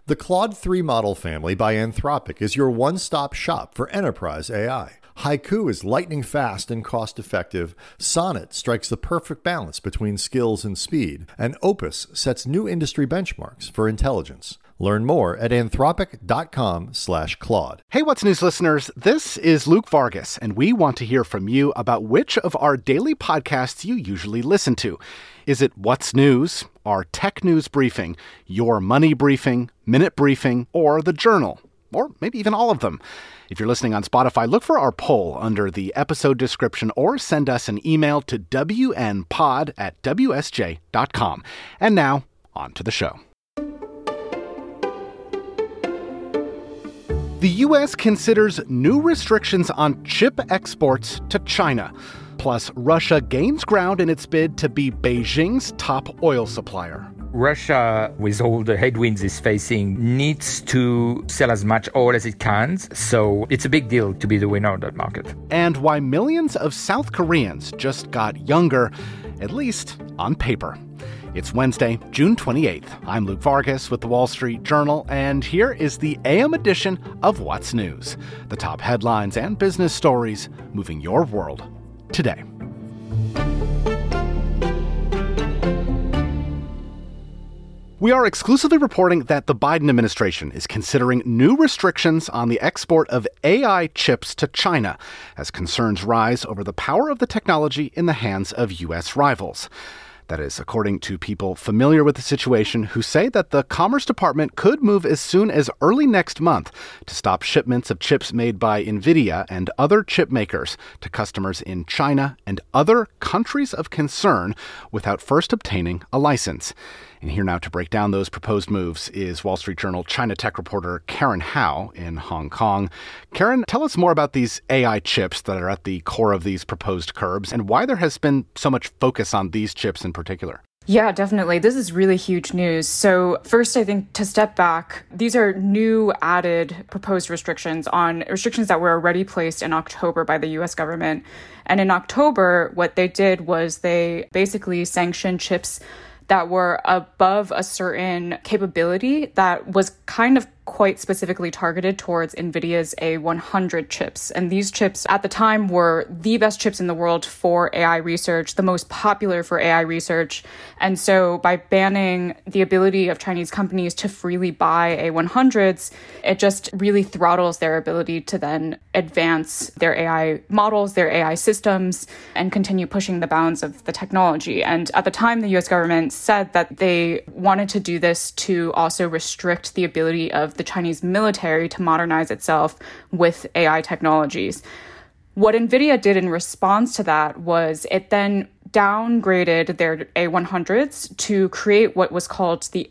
The Claude 3 model family by Anthropic is your one-stop shop for enterprise AI. Haiku is lightning fast and cost-effective, Sonnet strikes the perfect balance between skills and speed, and Opus sets new industry benchmarks for intelligence. Learn more at anthropic.com/Claude. Hey, What's News listeners, this is Luke Vargas, and we want to hear from you about which of our daily podcasts you usually listen to. Is it What's News, our tech news briefing, your money briefing, minute briefing, or the journal? Or maybe even all of them. If you're listening on Spotify, look for our poll under the episode description or send us an email to wnpod@wsj.com. And now, on to the show. The U.S. considers new restrictions on chip exports to China. Plus, Russia gains ground in its bid to be Beijing's top oil supplier. Russia, with all the headwinds it's facing, needs to sell as much oil as it can. So it's a big deal to be the winner of that market. And why millions of South Koreans just got younger, at least on paper. It's Wednesday, June 28th. I'm Luke Vargas with The Wall Street Journal, and here is the AM edition of What's News. The top headlines and business stories moving your world today. We are exclusively reporting that the Biden administration is considering new restrictions on the export of AI chips to China as concerns rise over the power of the technology in the hands of U.S. rivals. That is, according to people familiar with the situation who say that the Commerce Department could move as soon as early next month to stop shipments of chips made by NVIDIA and other chip makers to customers in China and other countries of concern without first obtaining a license. And here now to break down those proposed moves is Wall Street Journal China tech reporter Karen Hao in Hong Kong. Karen, tell us more about these AI chips that are at the core of these proposed curbs and why there has been so much focus on these chips in particular. Yeah, definitely. This is really huge news. So first, I think to step back, these are new added proposed restrictions that were already placed in October by the U.S. government. And in October, what they did was they basically sanctioned chips that were above a certain capability that was kind of quite specifically targeted towards NVIDIA's A100 chips. And these chips at the time were the best chips in the world for AI research, the most popular for AI research. And so by banning the ability of Chinese companies to freely buy A100s, it just really throttles their ability to then advance their AI models, their AI systems, and continue pushing the bounds of the technology. And at the time, the US government said that they wanted to do this to also restrict the ability of the Chinese military to modernize itself with AI technologies. What NVIDIA did in response to that was it then downgraded their A100s to create what was called the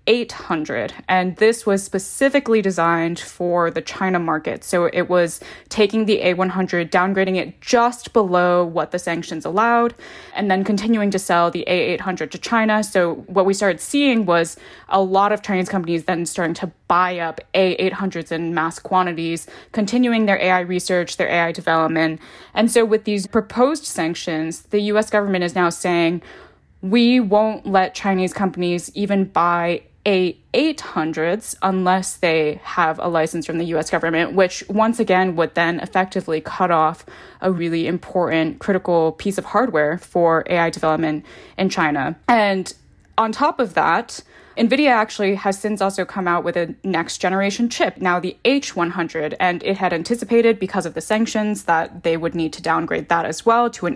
A800. And this was specifically designed for the China market. So it was taking the A100, downgrading it just below what the sanctions allowed, and then continuing to sell the A800 to China. So what we started seeing was a lot of Chinese companies then starting to buy up A800s in mass quantities, continuing their AI research, their AI development. And so with these proposed sanctions, the U.S. government is now saying, we won't let Chinese companies even buy A800s unless they have a license from the U.S. government, which once again would then effectively cut off a really important, critical piece of hardware for AI development in China. And on top of that, NVIDIA actually has since also come out with a next generation chip, now the H100, and it had anticipated because of the sanctions that they would need to downgrade that as well to an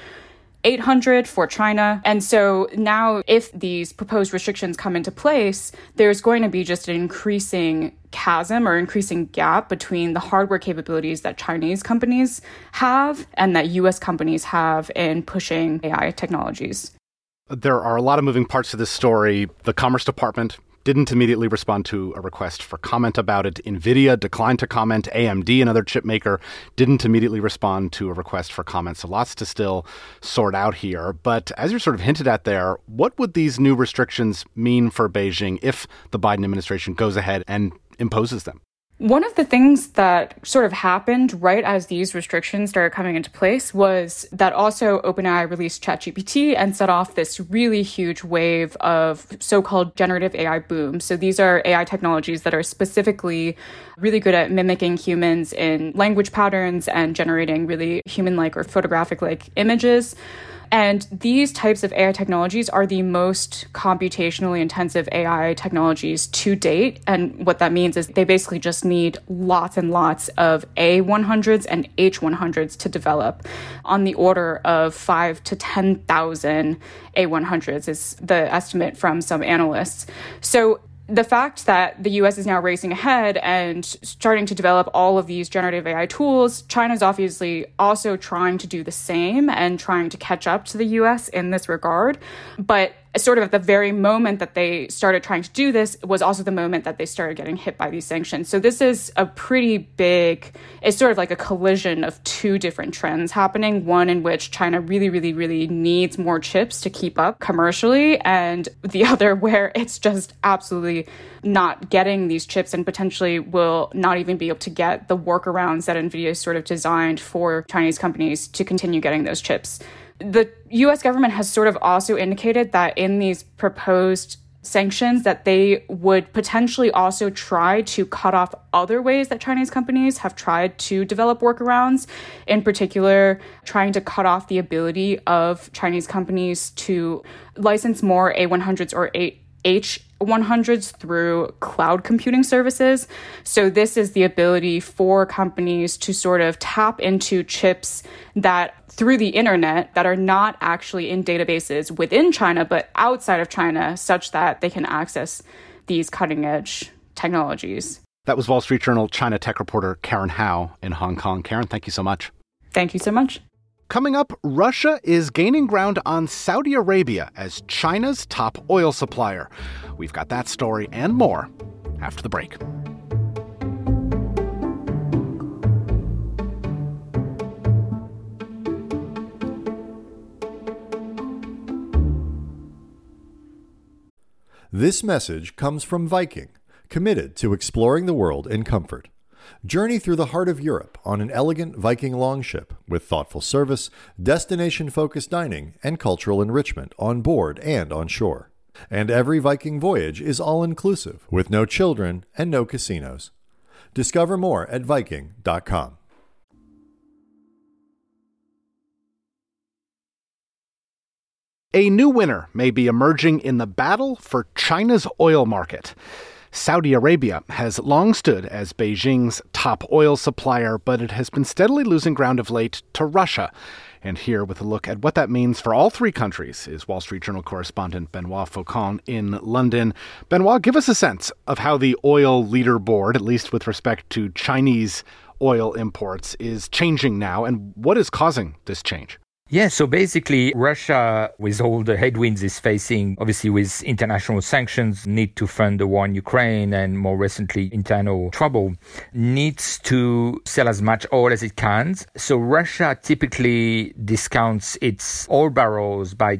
H800 for China. And so now if these proposed restrictions come into place, there's going to be just an increasing chasm or increasing gap between the hardware capabilities that Chinese companies have and that US companies have in pushing AI technologies. There are a lot of moving parts to this story. The Commerce Department didn't immediately respond to a request for comment about it. NVIDIA declined to comment. AMD, another chip maker, didn't immediately respond to a request for comment. So lots to still sort out here. But as you're sort of hinted at there, what would these new restrictions mean for Beijing if the Biden administration goes ahead and imposes them? One of the things that sort of happened right as these restrictions started coming into place was that also OpenAI released ChatGPT and set off this really huge wave of so-called generative AI boom. So these are AI technologies that are specifically really good at mimicking humans in language patterns and generating really human-like or photographic-like images. And these types of AI technologies are the most computationally intensive AI technologies to date. And what that means is they basically just need lots and lots of A100s and H100s to develop, on the order of 5 to 10,000 A100s is the estimate from some analysts. So the fact that the US is now racing ahead and starting to develop all of these generative AI tools, China's obviously also trying to do the same and trying to catch up to the US in this regard. But sort of at the very moment that they started trying to do this was also the moment that they started getting hit by these sanctions. So this is a pretty big, it's sort of like a collision of two different trends happening. One in which China really, really, really needs more chips to keep up commercially, and the other where it's just absolutely not getting these chips and potentially will not even be able to get the workarounds that NVIDIA is sort of designed for Chinese companies to continue getting those chips. The U.S. government has sort of also indicated that in these proposed sanctions that they would potentially also try to cut off other ways that Chinese companies have tried to develop workarounds, in particular trying to cut off the ability of Chinese companies to license more A100s or H100s through cloud computing services. So this is the ability for companies to sort of tap into chips that through the internet that are not actually in databases within China, but outside of China, such that they can access these cutting edge technologies. That was Wall Street Journal China tech reporter Karen Hao in Hong Kong. Karen, thank you so much. Thank you so much. Coming up, Russia is gaining ground on Saudi Arabia as China's top oil supplier. We've got that story and more after the break. This message comes from Viking, committed to exploring the world in comfort. Journey through the heart of Europe on an elegant Viking longship with thoughtful service, destination-focused dining, and cultural enrichment on board and on shore. And every Viking voyage is all-inclusive, with no children and no casinos. Discover more at Viking.com. A new winner may be emerging in the battle for China's oil market. Saudi Arabia has long stood as Beijing's top oil supplier, but it has been steadily losing ground of late to Russia. And here with a look at what that means for all three countries is Wall Street Journal correspondent Benoit Faucon in London. Benoit, give us a sense of how the oil leaderboard, at least with respect to Chinese oil imports, is changing now, and what is causing this change? Yeah, so basically, Russia, with all the headwinds it's facing, obviously with international sanctions, need to fund the war in Ukraine, and more recently, internal trouble, needs to sell as much oil as it can. So Russia typically discounts its oil barrels by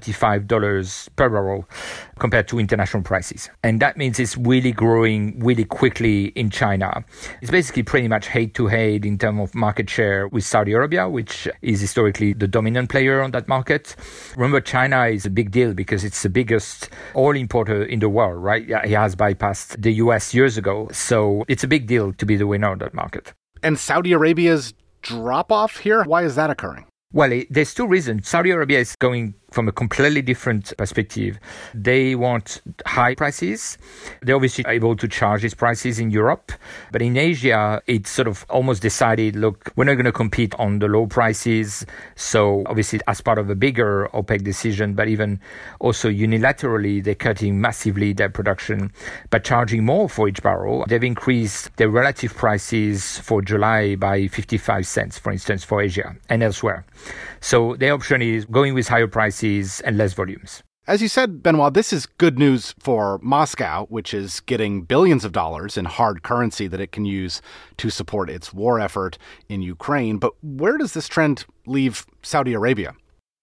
$25 per barrel compared to international prices. And that means it's really growing really quickly in China. It's basically pretty much head-to-head in terms of market share with Saudi Arabia, which is historically the dominant player on that market. Remember, China is a big deal because it's the biggest oil importer in the world, right? It has bypassed the US years ago. So it's a big deal to be the winner of that market. And Saudi Arabia's drop-off here, why is that occurring? Well, there's two reasons. Saudi Arabia is going from a completely different perspective. They want high prices. They're obviously able to charge these prices in Europe. But in Asia, it's sort of almost decided, look, we're not going to compete on the low prices. So obviously, as part of a bigger OPEC decision, but even also unilaterally, they're cutting massively their production, but charging more for each barrel. They've increased their relative prices for July by 55 cents, for instance, for Asia and elsewhere. So their option is going with higher prices and less volumes. As you said, Benoit, this is good news for Moscow, which is getting billions of dollars in hard currency that it can use to support its war effort in Ukraine. But where does this trend leave Saudi Arabia?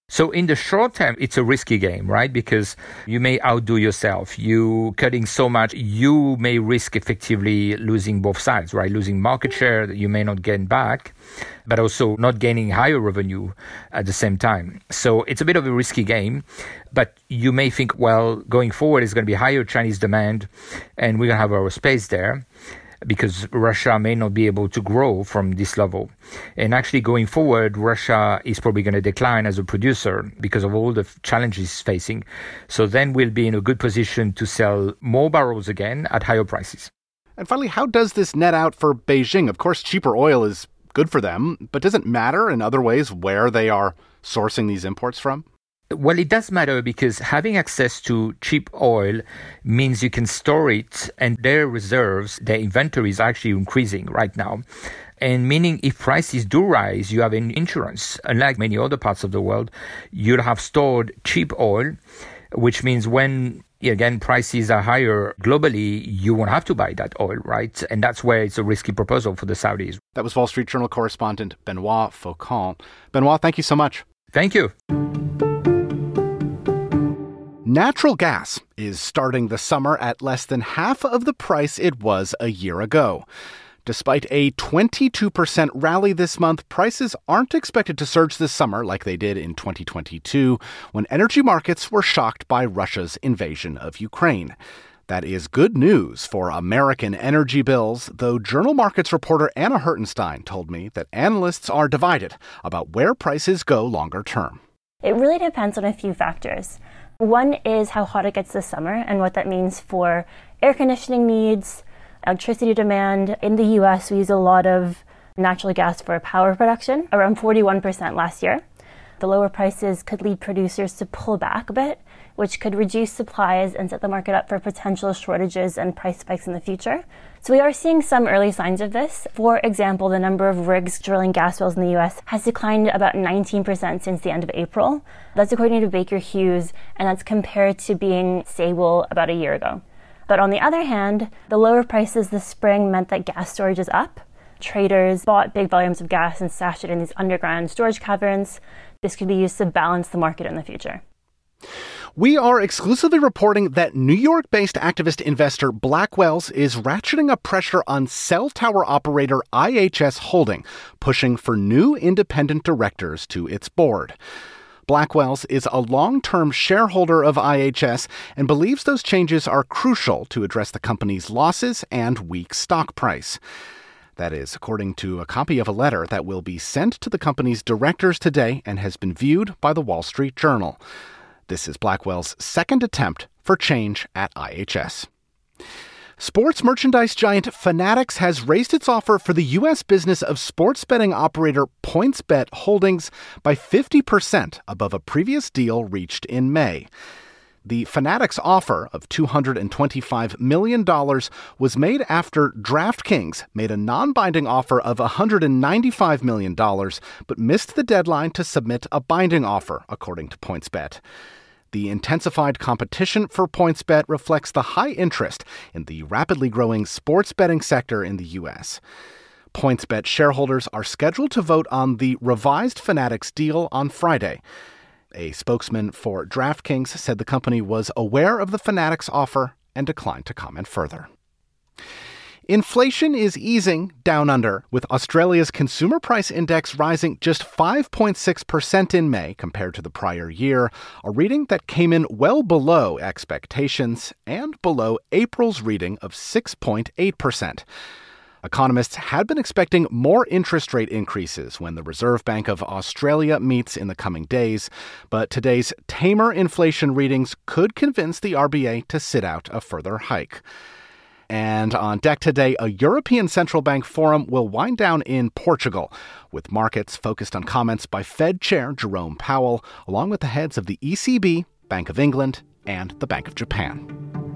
So in the short term, it's a risky game, right? Because you may outdo yourself. You cutting so much, you may risk effectively losing both sides, right? Losing market share that you may not gain back, but also not gaining higher revenue at the same time. So it's a bit of a risky game, but you may think, well, going forward is going to be higher Chinese demand and we're going to have our space there, because Russia may not be able to grow from this level. And actually going forward, Russia is probably going to decline as a producer because of all the challenges it's facing. So then we'll be in a good position to sell more barrels again at higher prices. And finally, how does this net out for Beijing? Of course, cheaper oil is good for them, but does it matter in other ways where they are sourcing these imports from? Well, it does matter because having access to cheap oil means you can store it, and their reserves, their inventory is actually increasing right now. And meaning if prices do rise, you have an insurance. Unlike many other parts of the world, you'll have stored cheap oil, which means when, again, prices are higher globally, you won't have to buy that oil, right? And that's where it's a risky proposal for the Saudis. That was Wall Street Journal correspondent Benoit Faucon. Benoit, thank you so much. Thank you. Natural gas is starting the summer at less than half of the price it was a year ago. Despite a 22% rally this month, prices aren't expected to surge this summer like they did in 2022, when energy markets were shocked by Russia's invasion of Ukraine. That is good news for American energy bills, though Journal Markets reporter Anna Hertenstein told me that analysts are divided about where prices go longer term. It really depends on a few factors. One is how hot it gets this summer and what that means for air conditioning needs, electricity demand. In the U.S., we use a lot of natural gas for power production, around 41% last year. The lower prices could lead producers to pull back a bit, which could reduce supplies and set the market up for potential shortages and price spikes in the future. So we are seeing some early signs of this. For example, the number of rigs drilling gas wells in the U.S. has declined about 19% since the end of April. That's according to Baker Hughes, and that's compared to being stable about a year ago. But on the other hand, the lower prices this spring meant that gas storage is up. Traders bought big volumes of gas and stashed it in these underground storage caverns. This could be used to balance the market in the future. We are exclusively reporting that New York-based activist investor Blackwells is ratcheting up pressure on cell tower operator IHS Holding, pushing for new independent directors to its board. Blackwells is a long-term shareholder of IHS and believes those changes are crucial to address the company's losses and weak stock price. That is, according to a copy of a letter that will be sent to the company's directors today and has been viewed by the Wall Street Journal. This is Blackwell's second attempt for change at IHS. Sports merchandise giant Fanatics has raised its offer for the U.S. business of sports betting operator PointsBet Holdings by 50% above a previous deal reached in May. The Fanatics offer of $225 million was made after DraftKings made a non-binding offer of $195 million, but missed the deadline to submit a binding offer, according to PointsBet. The intensified competition for PointsBet reflects the high interest in the rapidly growing sports betting sector in the U.S. PointsBet shareholders are scheduled to vote on the revised Fanatics deal on Friday. A spokesman for DraftKings said the company was aware of the Fanatics offer and declined to comment further. Inflation is easing down under, with Australia's consumer price index rising just 5.6% in May compared to the prior year, a reading that came in well below expectations and below April's reading of 6.8%. Economists had been expecting more interest rate increases when the Reserve Bank of Australia meets in the coming days, but today's tamer inflation readings could convince the RBA to sit out a further hike. And on deck today, a European Central Bank forum will wind down in Portugal, with markets focused on comments by Fed Chair Jerome Powell, along with the heads of the ECB, Bank of England, and the Bank of Japan.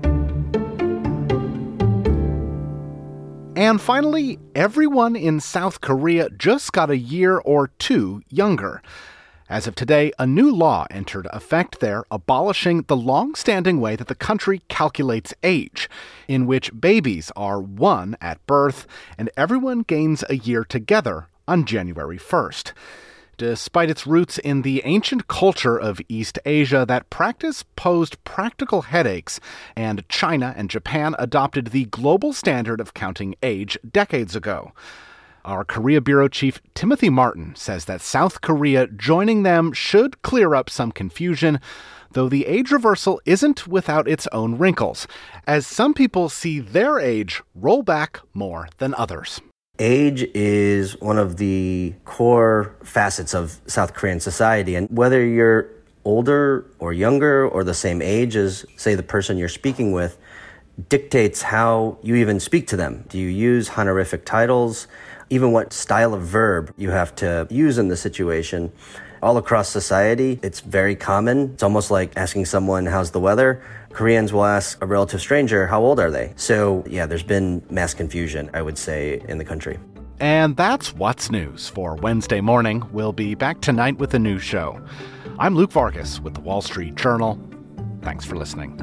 And finally, everyone in South Korea just got a year or two younger. As of today, a new law entered effect there, abolishing the long-standing way that the country calculates age, in which babies are 1 at birth and everyone gains a year together on January 1st. Despite its roots in the ancient culture of East Asia, that practice posed practical headaches, and China and Japan adopted the global standard of counting age decades ago. Our Korea Bureau Chief Timothy Martin says that South Korea joining them should clear up some confusion, though the age reversal isn't without its own wrinkles, as some people see their age roll back more than others. Age is one of the core facets of South Korean society, and whether you're older or younger or the same age as, say, the person you're speaking with, dictates how you even speak to them. Do you use honorific titles? Even what style of verb you have to use in the situation. All across society, it's very common. It's almost like asking someone, how's the weather? Koreans will ask a relative stranger, how old are they? So, yeah, there's been mass confusion, I would say, in the country. And that's What's News for Wednesday morning. We'll be back tonight with a new show. I'm Luke Vargas with the Wall Street Journal. Thanks for listening.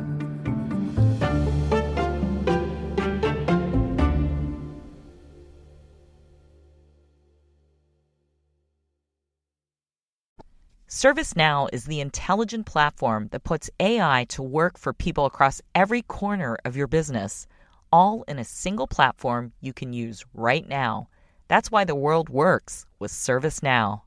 ServiceNow is the intelligent platform that puts AI to work for people across every corner of your business, all in a single platform you can use right now. That's why the world works with ServiceNow.